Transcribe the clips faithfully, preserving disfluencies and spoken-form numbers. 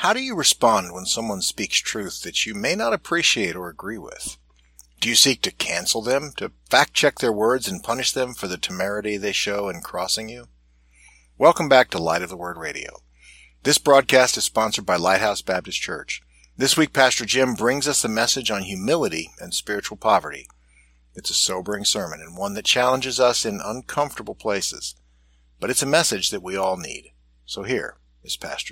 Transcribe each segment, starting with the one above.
How do you respond when someone speaks truth that you may not appreciate or agree with? Do you seek to cancel them, to fact-check their words and punish them for the temerity they show in crossing you? Welcome back to Light of the Word Radio. This broadcast is sponsored by Lighthouse Baptist Church. This week, Pastor Jim brings us a message on humility and spiritual poverty. It's a sobering sermon and one that challenges us in uncomfortable places. But it's a message that we all need. So here is Pastor.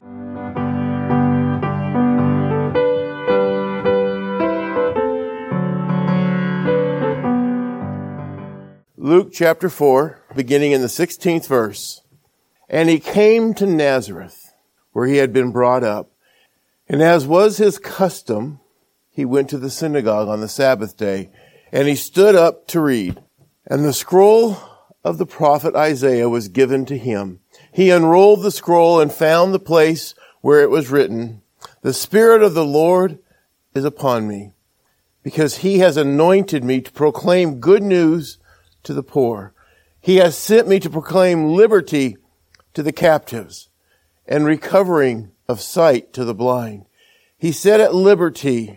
Luke chapter four, beginning in the sixteenth verse. And he came to Nazareth, where he had been brought up. And as was his custom, he went to the synagogue on the Sabbath day, and he stood up to read. And the scroll of the prophet Isaiah was given to him. He unrolled the scroll and found the place where it was written, "The Spirit of the Lord is upon me, because he has anointed me to proclaim good news to the poor. He has sent me to proclaim liberty to the captives and recovering of sight to the blind. He set at liberty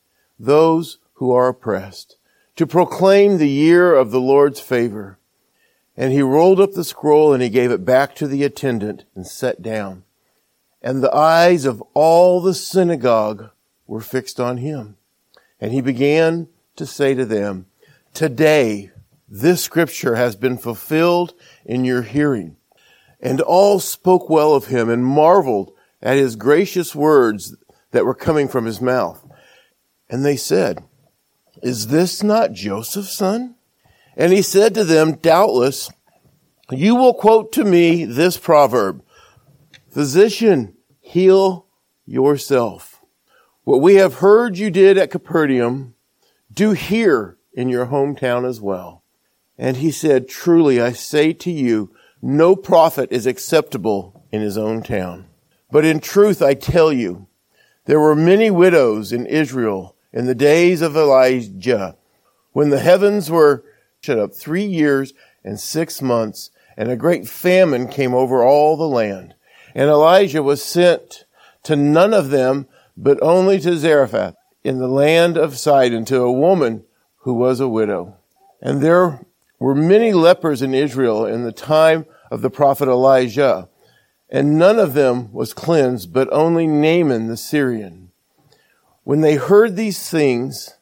those who are oppressed, to proclaim the year of the Lord's favor." And he rolled up the scroll and he gave it back to the attendant and sat down. And the eyes of all the synagogue were fixed on him. And he began to say to them, "Today, this scripture has been fulfilled in your hearing." And all spoke well of him and marveled at his gracious words that were coming from his mouth. And they said, "Is this not Joseph's son?" And he said to them, "Doubtless, you will quote to me this proverb, 'Physician, heal yourself. What we have heard you did at Capernaum, do here in your hometown as well.' And he said, 'Truly I say to you, no prophet is acceptable in his own town. But in truth I tell you, there were many widows in Israel in the days of Elijah, when the heavens were shut up three years and six months, and a great famine came over all the land. And Elijah was sent to none of them, but only to Zarephath in the land of Sidon, to a woman who was a widow. And there were many lepers in Israel in the time of the prophet Elijah, and none of them was cleansed, but only Naaman the Syrian. When they heard these things,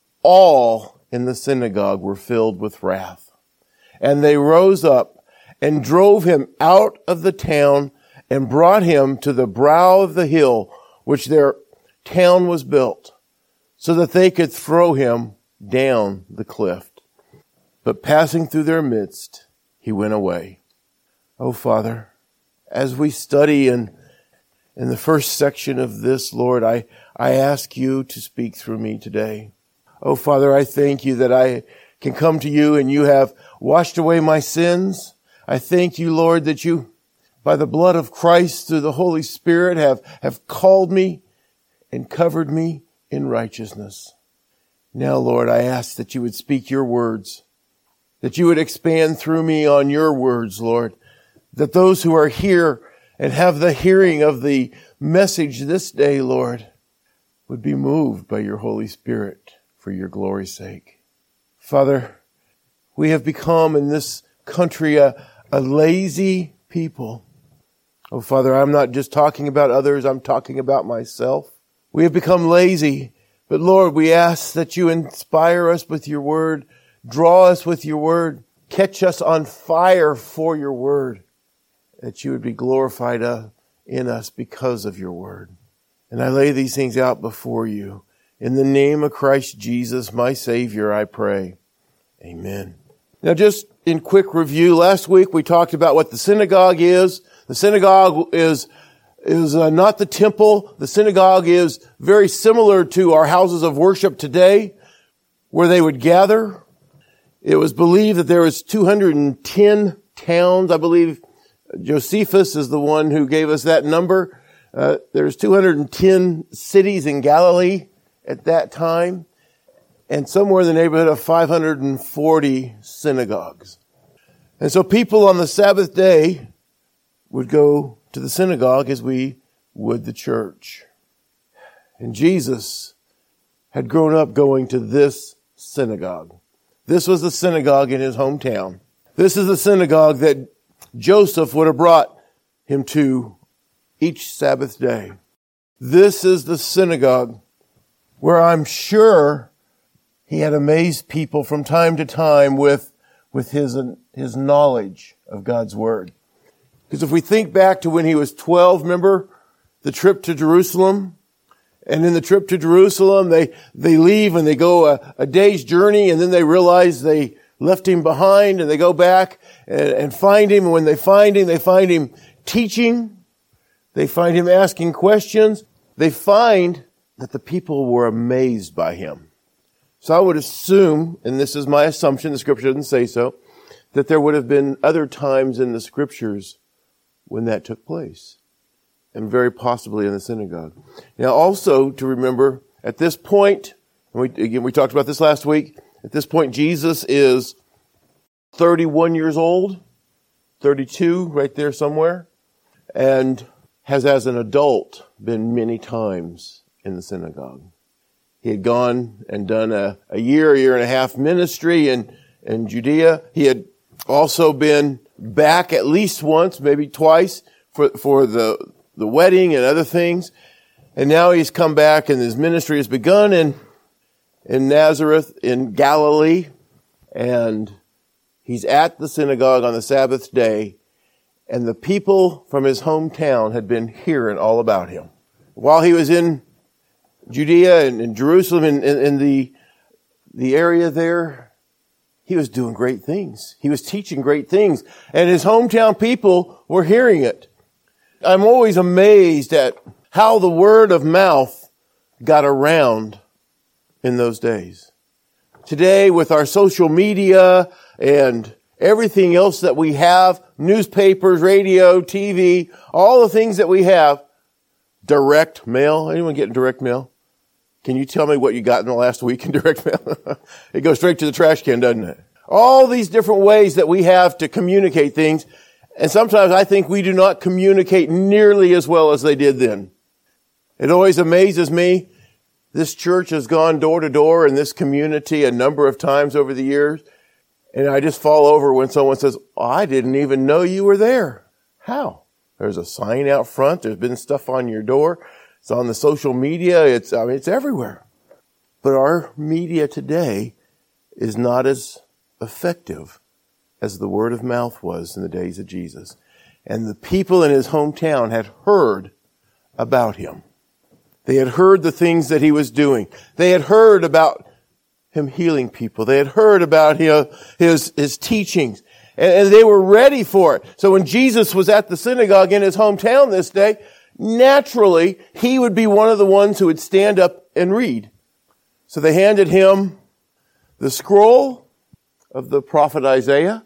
all in the synagogue were filled with wrath. And they rose up and drove him out of the town and brought him to the brow of the hill which their town was built, so that they could throw him down the cliff. But passing through their midst, he went away. Oh, Father, as we study in, in the first section of this, Lord, I, I ask you to speak through me today. Oh, Father, I thank you that I can come to you and you have washed away my sins. I thank you, Lord, that you, by the blood of Christ, through the Holy Spirit, have, have called me and covered me in righteousness. Now, Lord, I ask that you would speak your words, that you would expand through me on your words, Lord, that those who are here and have the hearing of the message this day, Lord, would be moved by your Holy Spirit for your glory's sake. Father, we have become in this country a, a lazy people. Oh, Father, I'm not just talking about others, I'm talking about myself. We have become lazy, but Lord, we ask that you inspire us with your word, draw us with your word, catch us on fire for your word, that you would be glorified uh, in us because of your word. And I lay these things out before you. In the name of Christ Jesus, my Savior, I pray. Amen. Now, just in quick review, last week we talked about what the synagogue is. The synagogue is is uh, not the temple. The synagogue is very similar to our houses of worship today, where they would gather. It was believed that there was two hundred ten towns. I believe Josephus is the one who gave us that number. Uh, there's two hundred ten cities in Galilee at that time, and somewhere in the neighborhood of five hundred forty synagogues. And so people on the Sabbath day would go to the synagogue, as we with the church. And Jesus had grown up going to this synagogue. This was the synagogue in his hometown. This is the synagogue that Joseph would have brought him to each Sabbath day. This is the synagogue where I'm sure he had amazed people from time to time with, with his, his knowledge of God's Word. Because if we think back to when he was twelve, remember the trip to Jerusalem? And in the trip to Jerusalem, they, they leave and they go a, a day's journey, and then they realize they left him behind, and they go back and, and find him. And when they find him, they find him teaching. They find him asking questions. They find that the people were amazed by him. So I would assume, and this is my assumption, the scripture doesn't say so, that there would have been other times in the scriptures when that took place. And very possibly in the synagogue. Now also to remember, at this point, and we, again, we talked about this last week, at this point Jesus is thirty-one years old, thirty-two, right there somewhere, and has as an adult been many times in the synagogue. He had gone and done a, a year, a year and a half ministry in, in Judea. He had also been back at least once, maybe twice, for, for the the wedding and other things. And now he's come back and his ministry has begun in, in Nazareth in Galilee. And he's at the synagogue on the Sabbath day. And the people from his hometown had been hearing all about him. While he was in Judea and in Jerusalem, in, in, in the, the area there, he was doing great things. He was teaching great things. And his hometown people were hearing it. I'm always amazed at how the word of mouth got around in those days. Today, with our social media and everything else that we have, newspapers, radio, T V, all the things that we have, direct mail. Anyone getting direct mail? Can you tell me what you got in the last week in direct mail? It goes straight to the trash can, doesn't it? All these different ways that we have to communicate things. And sometimes I think we do not communicate nearly as well as they did then. It always amazes me. This church has gone door to door in this community a number of times over the years. And I just fall over when someone says, oh, I didn't even know you were there. How? There's a sign out front. There's been stuff on your door. It's on the social media. It's, I mean, it's everywhere. But our media today is not as effective as the word of mouth was in the days of Jesus. And the people in his hometown had heard about him. They had heard the things that he was doing. They had heard about him healing people. They had heard about his, his, his teachings. And, and they were ready for it. So when Jesus was at the synagogue in his hometown this day, naturally, he would be one of the ones who would stand up and read. So they handed him the scroll of the prophet Isaiah.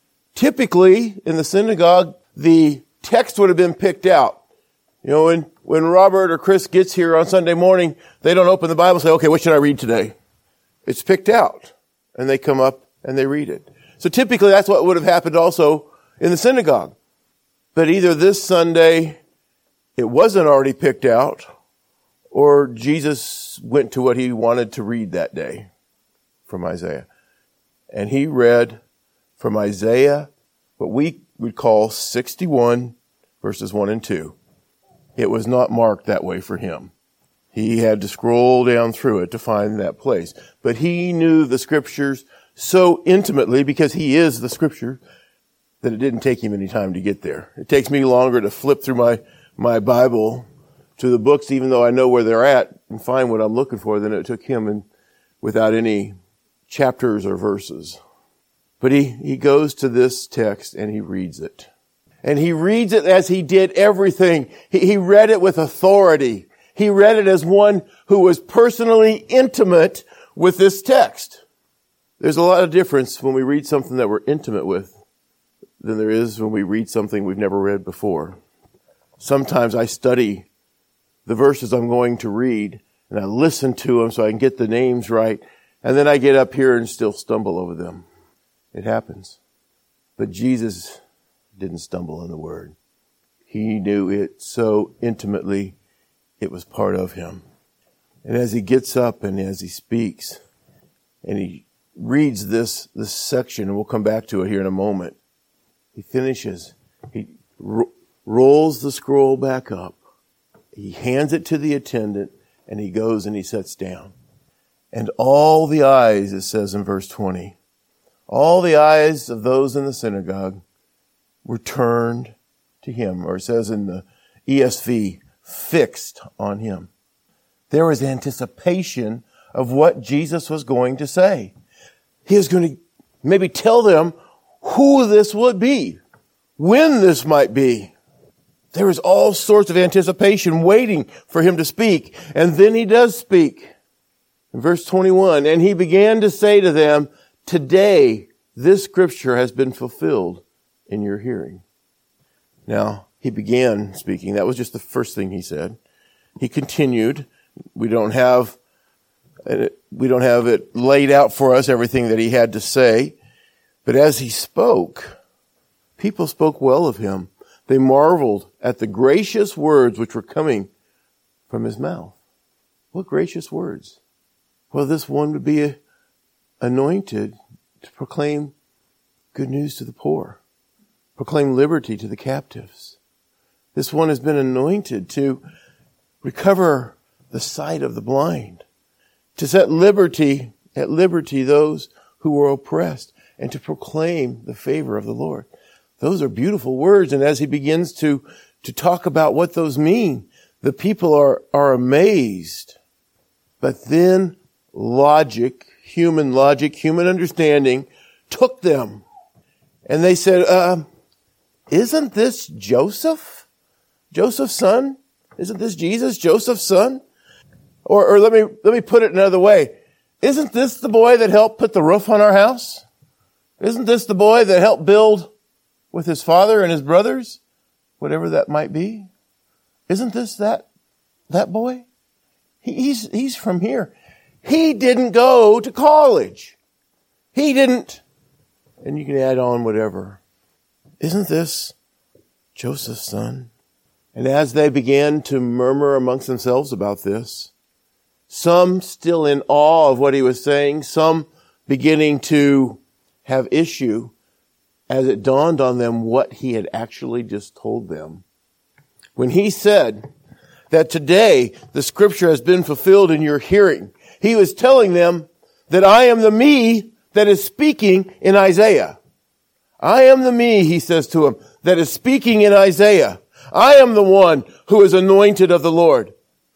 Typically, in the synagogue, the text would have been picked out. You know, when, when Robert or Chris gets here on Sunday morning, they don't open the Bible and say, okay, what should I read today? It's picked out. And they come up and they read it. So typically, that's what would have happened also in the synagogue. But either this Sunday, it wasn't already picked out, or Jesus went to what he wanted to read that day from Isaiah. And he read from Isaiah, what we would call sixty-one, verses one and two. It was not marked that way for him. He had to scroll down through it to find that place. But he knew the scriptures so intimately, because he is the scripture, that it didn't take him any time to get there. It takes me longer to flip through my, my Bible to the books, even though I know where they're at, and find what I'm looking for, than it took him and without any chapters or verses. But he, he goes to this text and he reads it. And he reads it as he did everything. He, he read it with authority. He read it as one who was personally intimate with this text. There's a lot of difference when we read something that we're intimate with than there is when we read something we've never read before. Sometimes I study the verses I'm going to read and I listen to them so I can get the names right. And then I get up here and still stumble over them. It happens. But Jesus didn't stumble in the word. He knew it so intimately, it was part of him. And as he gets up and as he speaks, and he reads this, this section, and we'll come back to it here in a moment, he finishes. He ro- rolls the scroll back up. He hands it to the attendant, and he goes and he sits down. And all the eyes, it says in verse twenty, all the eyes of those in the synagogue were turned to him, or it says in the E S V, fixed on him. There was anticipation of what Jesus was going to say. He was going to maybe tell them who this would be, when this might be. There was all sorts of anticipation waiting for him to speak. And then he does speak. In verse twenty-one, and he began to say to them, today this scripture has been fulfilled in your hearing. Now, he began speaking. That was just the first thing he said. He continued. We don't have, we don't have it laid out for us, everything that he had to say. But as he spoke, people spoke well of him. They marveled at the gracious words which were coming from his mouth. What gracious words? Well, this one would be anointed to proclaim good news to the poor, proclaim liberty to the captives. This one has been anointed to recover the sight of the blind, to set liberty at liberty those who were oppressed, and to proclaim the favor of the Lord. Those are beautiful words, and as he begins to, to talk about what those mean, the people are, are amazed. But then logic, human logic, human understanding took them. And they said, uh, isn't this Joseph? Joseph's son? Isn't this Jesus, Joseph's son? Or, or let me, let me put it another way. Isn't this the boy that helped put the roof on our house? Isn't this the boy that helped build with his father and his brothers? Whatever that might be. Isn't this that, that boy? He, he's, he's from here. He didn't go to college. He didn't, and you can add on whatever. Isn't this Joseph's son? And as they began to murmur amongst themselves about this, some still in awe of what he was saying, some beginning to have issue, as it dawned on them what he had actually just told them. When he said that today the scripture has been fulfilled in your hearing, he was telling them that I am the me that is speaking in Isaiah. I am the me, he says to him, that is speaking in Isaiah. I am the one who is anointed of the Lord.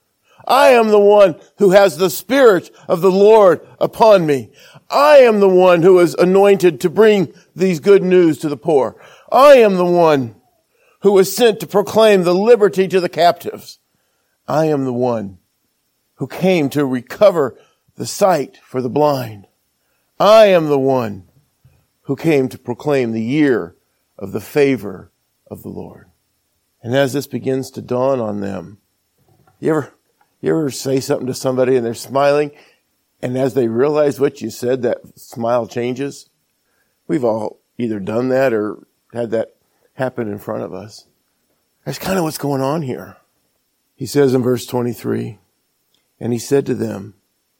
I am the one who has the Spirit of the Lord upon me. I am the one who is anointed to bring these good news to the poor. I am the one who was sent to proclaim the liberty to the captives. I am the one who came to recover the sight for the blind. I am the one who came to proclaim the year of the favor of the Lord. And as this begins to dawn on them, you ever, you ever say something to somebody and they're smiling, and as they realize what you said, that smile changes? We've all either done that or had that happen in front of us. That's kind of what's going on here. He says in verse twenty-three, and he said to them,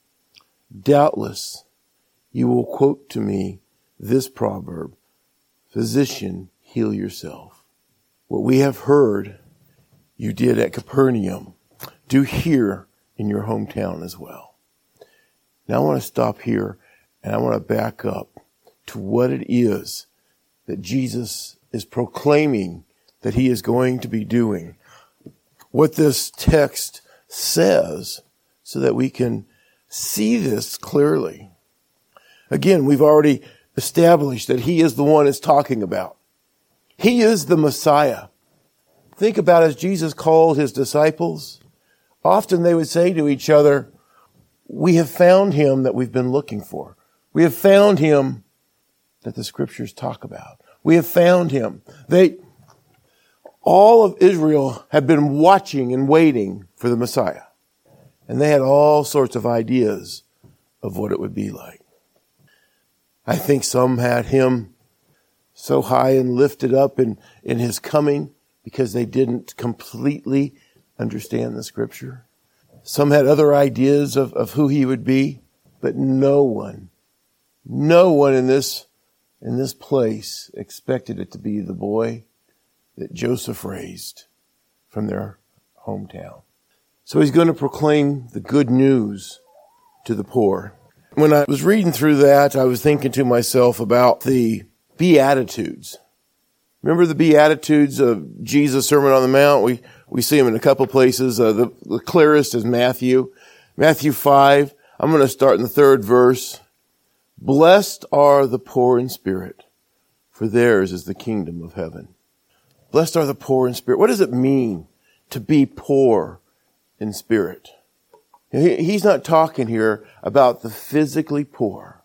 doubtless you will quote to me this proverb, physician, heal yourself. What we have heard you did at Capernaum, do here in your hometown as well. Now I want to stop here and I want to back up to what it is that Jesus is proclaiming that he is going to be doing. What this text says so that we can see this clearly. Again, we've already established that he is the one it's talking about. He is the Messiah. Think about as Jesus called his disciples. Often they would say to each other, we have found him that we've been looking for. We have found him that the scriptures talk about. We have found him. They, all of Israel had been watching and waiting for the Messiah. And they had all sorts of ideas of what it would be like. I think some had him so high and lifted up in, in his coming because they didn't completely understand the Scripture. Some had other ideas of, of who he would be, but no one, no one in this, in this place expected it to be the boy that Joseph raised from their hometown. So he's going to proclaim the good news to the poor. When I was reading through that, I was thinking to myself about the Beatitudes. Remember the Beatitudes of Jesus' Sermon on the Mount? We we see them in a couple places. Uh, the, the clearest is Matthew. Matthew five. I'm going to start in the third verse. Blessed are the poor in spirit, for theirs is the kingdom of heaven. Blessed are the poor in spirit. What does it mean to be poor in spirit? He, he's not talking here about the physically poor.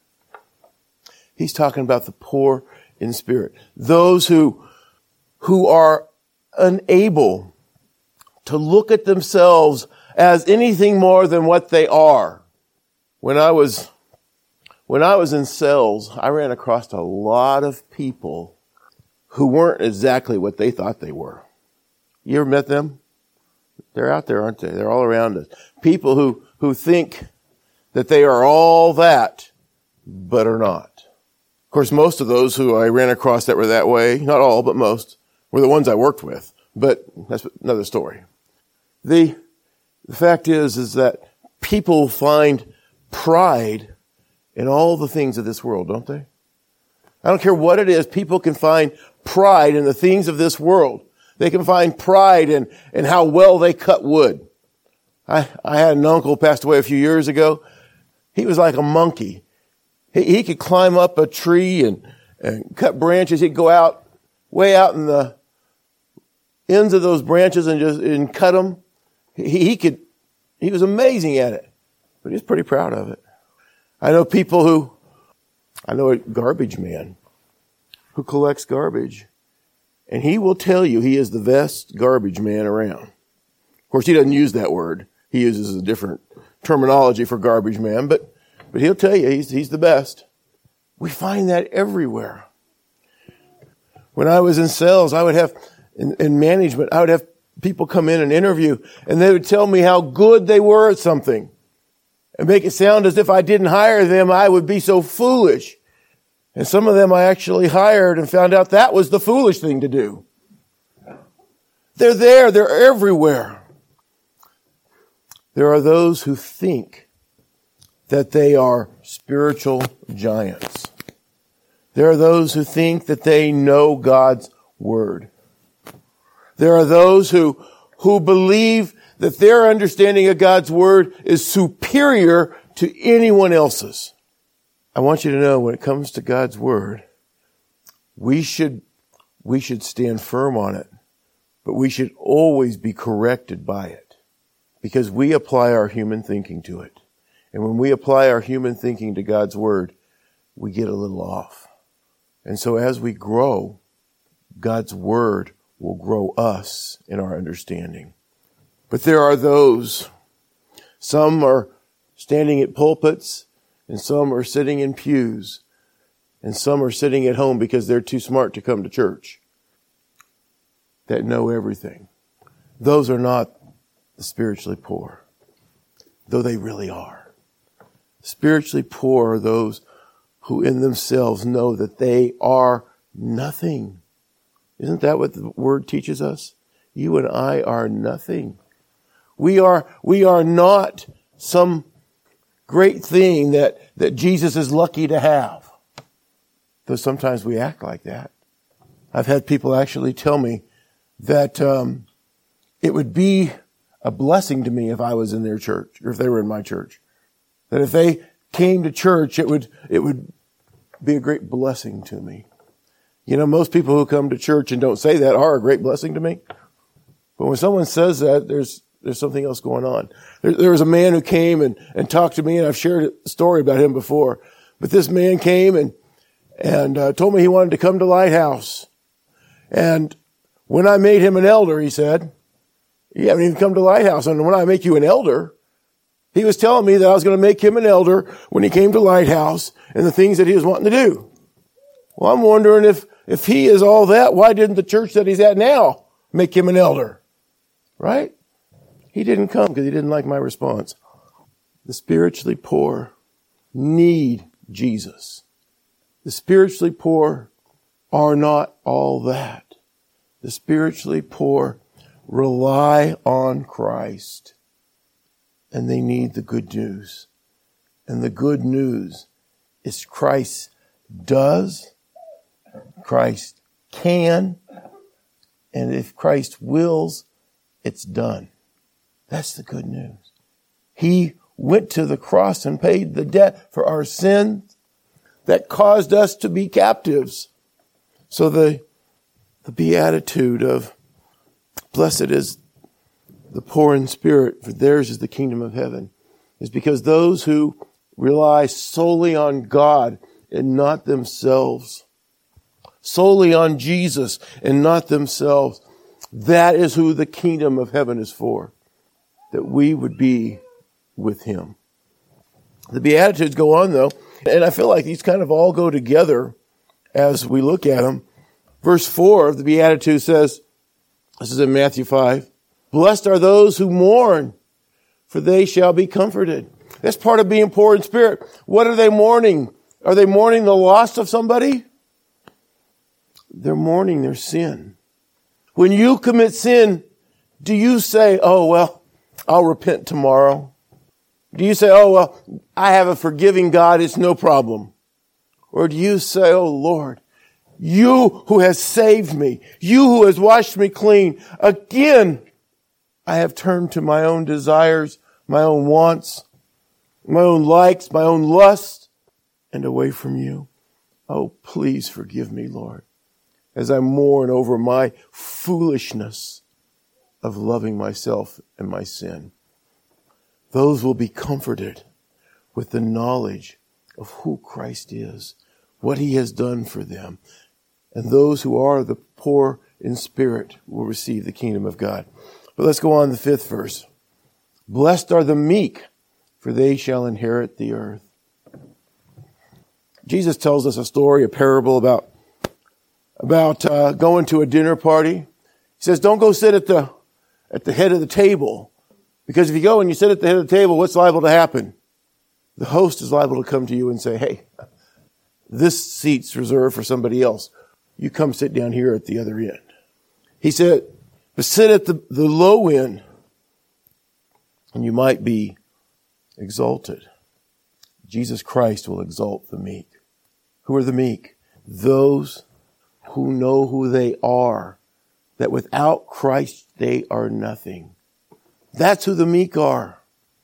He's talking about the poor in spirit. Those who, who are unable to look at themselves as anything more than what they are. When I was, when I was in sales, I ran across a lot of people who weren't exactly what they thought they were. You ever met them? They're out there, aren't they? They're all around us. People who, who think that they are all that, but are not. Of course, most of those who I ran across that were that way, not all, but most, were the ones I worked with. But that's another story. The, the fact is, is that people find pride in all the things of this world, don't they? I don't care what it is, people can find pride in the things of this world. They can find pride in, in how well they cut wood. I, I had an uncle who passed away a few years ago. He was like a monkey. He, he could climb up a tree and, and cut branches. He'd go out, way out in the ends of those branches and just and cut them. He, he could, he was amazing at it, but he was pretty proud of it. I know people who, I know a garbage man who collects garbage. And he will tell you he is the best garbage man around. Of course, he doesn't use that word. He uses a different terminology for garbage man, but, but he'll tell you he's, he's the best. We find that everywhere. When I was in sales, I would have, in, in management, I would have people come in and interview, and they would tell me how good they were at something and make it sound as if I didn't hire them, I would be so foolish. And some of them I actually hired and found out that was the foolish thing to do. They're there. They're everywhere. There are those who think that they are spiritual giants. There are those who think that they know God's word. There are those who, who believe that their understanding of God's word is superior to anyone else's. I want you to know when it comes to God's word, we should, we should stand firm on it, but we should always be corrected by it because we apply our human thinking to it. And when we apply our human thinking to God's word, we get a little off. And so as we grow, God's word will grow us in our understanding. But there are those, some are standing at pulpits, and some are sitting in pews. And some are sitting at home because they're too smart to come to church. That know everything. Those are not the spiritually poor. Though they really are. Spiritually poor are those who in themselves know that they are nothing. Isn't that what the word teaches us? You and I are nothing. We are, we are not some great thing that, that Jesus is lucky to have. Though sometimes we act like that. I've had people actually tell me that um, it would be a blessing to me if I was in their church, or if they were in my church. That if they came to church, it would it would be a great blessing to me. You know, most people who come to church and don't say that are a great blessing to me. But when someone says that, there's There's something else going on. There, there was a man who came and, and talked to me, and I've shared a story about him before. But this man came and and uh, told me he wanted to come to Lighthouse. And when I made him an elder, he said, "You haven't even come to Lighthouse. And when I make you an elder," he was telling me that I was going to make him an elder when he came to Lighthouse and the things that he was wanting to do. Well, I'm wondering if if he is all that, why didn't the church that he's at now make him an elder. Right? He didn't come because he didn't like my response. The spiritually poor need Jesus. The spiritually poor are not all that. The spiritually poor rely on Christ. And they need the good news. And the good news is Christ does, Christ can, and if Christ wills, it's done. That's the good news. He went to the cross and paid the debt for our sins that caused us to be captives. So the, the beatitude of blessed is the poor in spirit, for theirs is the kingdom of heaven, is because those who rely solely on God and not themselves, solely on Jesus and not themselves, that is who the kingdom of heaven is for, that we would be with him. The Beatitudes go on, though, and I feel like these kind of all go together as we look at them. Verse four of the Beatitude says, this is in Matthew five, blessed are those who mourn, for they shall be comforted. That's part of being poor in spirit. What are they mourning? Are they mourning the loss of somebody? They're mourning their sin. When you commit sin, do you say, oh, well, I'll repent tomorrow? Do you say, oh, well, I have a forgiving God, it's no problem? Or do you say, oh, Lord, you who has saved me, you who has washed me clean, again, I have turned to my own desires, my own wants, my own likes, my own lust, and away from you. Oh, please forgive me, Lord, as I mourn over my foolishness of loving myself and my sin. Those will be comforted with the knowledge of who Christ is, what he has done for them. And those who are the poor in spirit will receive the kingdom of God. But let's go on to the fifth verse. Blessed are the meek, for they shall inherit the earth. Jesus tells us a story, a parable about, about uh, going to a dinner party. He says, don't go sit at the, at the head of the table. Because if you go and you sit at the head of the table, what's liable to happen? The host is liable to come to you and say, hey, this seat's reserved for somebody else. You come sit down here at the other end. He said, but sit at the, the low end and you might be exalted. Jesus Christ will exalt the meek. Who are the meek? Those who know who they are, that without Christ they are nothing. That's who the meek are.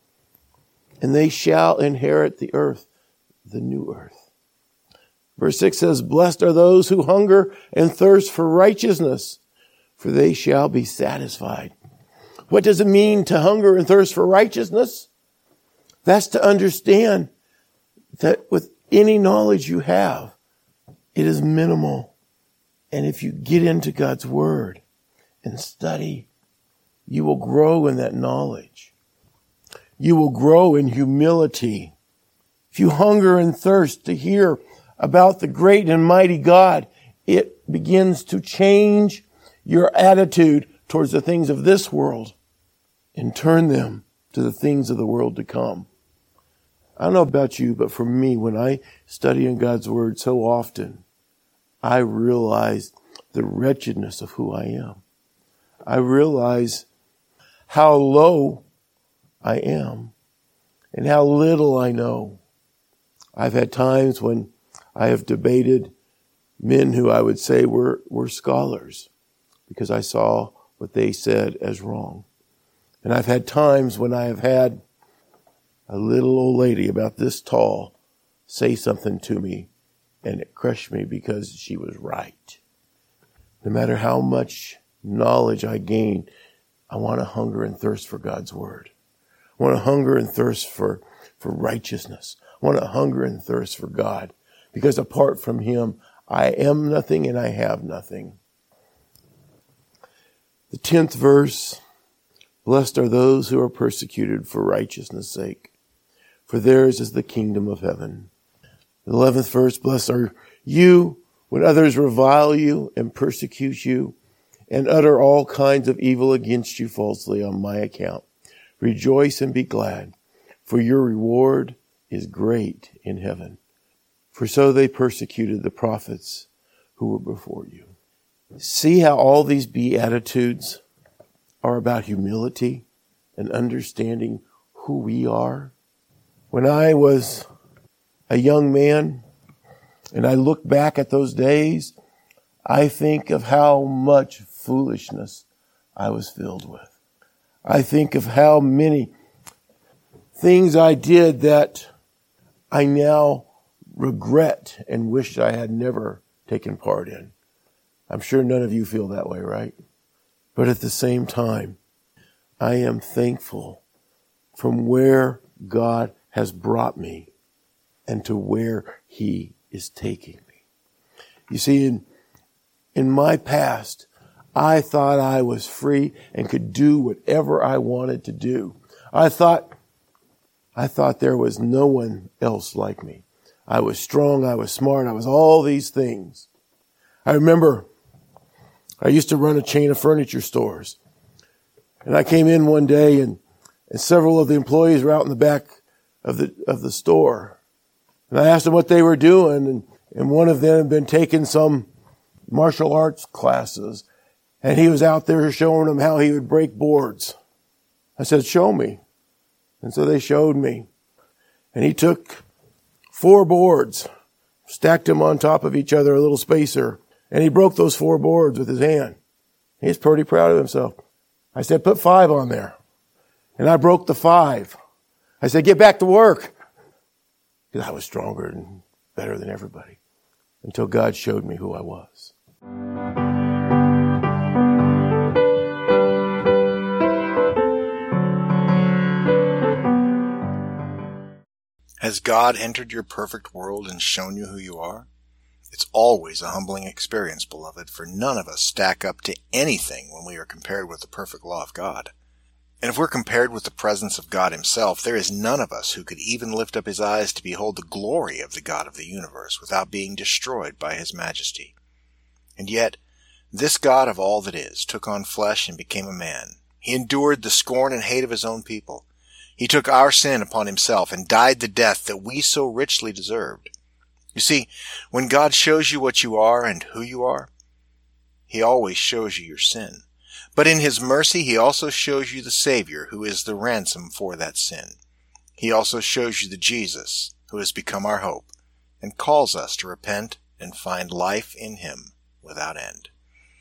And they shall inherit the earth, the new earth. Verse six says, blessed are those who hunger and thirst for righteousness, for they shall be satisfied. What does it mean to hunger and thirst for righteousness? That's to understand that with any knowledge you have, it is minimal. And if you get into God's word and study, you will grow in that knowledge. You will grow in humility. If you hunger and thirst to hear about the great and mighty God, it begins to change your attitude towards the things of this world and turn them to the things of the world to come. I don't know about you, but for me, when I study in God's word so often, I realize the wretchedness of who I am. I realize how low I am and how little I know. I've had times when I have debated men who I would say were, were scholars because I saw what they said as wrong. And I've had times when I have had a little old lady about this tall say something to me and it crushed me because she was right. No matter how much knowledge I gain, I want to hunger and thirst for God's word. I want to hunger and thirst for, for righteousness. I want to hunger and thirst for God. Because apart from him, I am nothing and I have nothing. The tenth verse, blessed are those who are persecuted for righteousness' sake, for theirs is the kingdom of heaven. The eleventh verse, blessed are you when others revile you and persecute you and utter all kinds of evil against you falsely on my account. Rejoice and be glad, for your reward is great in heaven. For so they persecuted the prophets who were before you. See how all these Beatitudes are about humility and understanding who we are? When I was a young man and I look back at those days, I think of how much foolishness I was filled with. I think of how many things I did that I now regret and wish I had never taken part in. I'm sure none of you feel that way, right? But at the same time, I am thankful from where God has brought me and to where He is taking me. You see, in, in my past, I thought I was free and could do whatever I wanted to do. I thought, I thought there was no one else like me. I was strong, I was smart, I was all these things. I remember I used to run a chain of furniture stores. And I came in one day and, and several of the employees were out in the back of the of the store. And I asked them what they were doing, and, and one of them had been taking some martial arts classes. And he was out there showing them how he would break boards. I said, show me. And so they showed me. And he took four boards, stacked them on top of each other, a little spacer, and he broke those four boards with his hand. He's pretty proud of himself. I said, put five on there. And I broke the five. I said, get back to work. Because I was stronger and better than everybody. Until God showed me who I was. Has God entered your perfect world and shown you who you are? It's always a humbling experience, beloved, for none of us stack up to anything when we are compared with the perfect law of God. And if we're compared with the presence of God Himself, there is none of us who could even lift up his eyes to behold the glory of the God of the universe without being destroyed by His majesty. And yet, this God of all that is took on flesh and became a man. He endured the scorn and hate of His own people. He took our sin upon Himself and died the death that we so richly deserved. You see, when God shows you what you are and who you are, He always shows you your sin. But in His mercy, He also shows you the Savior who is the ransom for that sin. He also shows you the Jesus who has become our hope and calls us to repent and find life in Him without end.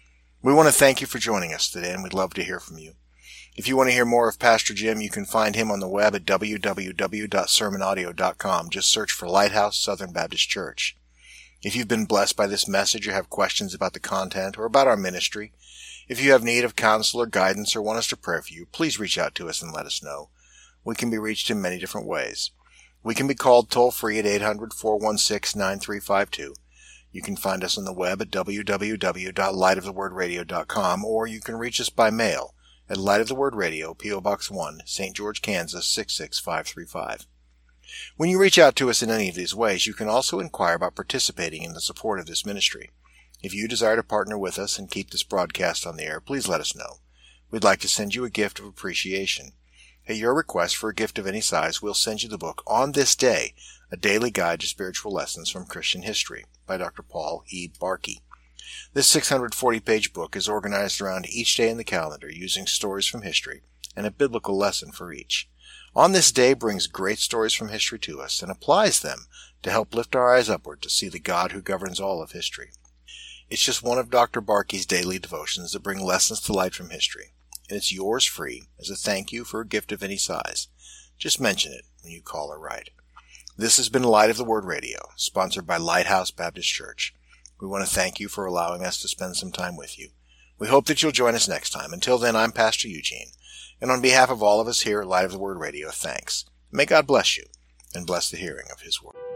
We want to thank you for joining us today, and we'd love to hear from you. If you want to hear more of Pastor Jim, you can find him on the web at w w w dot sermon audio dot com. Just search for Lighthouse Southern Baptist Church. If you've been blessed by this message or have questions about the content or about our ministry, if you have need of counsel or guidance or want us to pray for you, please reach out to us and let us know. We can be reached in many different ways. We can be called toll-free at eight hundred, four one six, nine three five two. You can find us on the web at w w w dot light of the word radio dot com, or you can reach us by mail at Light of the Word Radio, P O Box one, Saint George, Kansas, six six five three five. When you reach out to us in any of these ways, you can also inquire about participating in the support of this ministry. If you desire to partner with us and keep this broadcast on the air, please let us know. We'd like to send you a gift of appreciation. At your request for a gift of any size, we'll send you the book On This Day, A Daily Guide to Spiritual Lessons from Christian History by Doctor Paul E. Barkey. This six hundred forty page book is organized around each day in the calendar using stories from history and a biblical lesson for each. On This Day brings great stories from history to us and applies them to help lift our eyes upward to see the God who governs all of history. It's just one of Doctor Barkey's daily devotions that bring lessons to light from history, and it's yours free as a thank you for a gift of any size. Just mention it when you call or write. This has been Light of the Word Radio, sponsored by Lighthouse Baptist Church. We want to thank you for allowing us to spend some time with you. We hope that you'll join us next time. Until then, I'm Pastor Eugene, and on behalf of all of us here at Light of the Word Radio, thanks. May God bless you, and bless the hearing of His Word.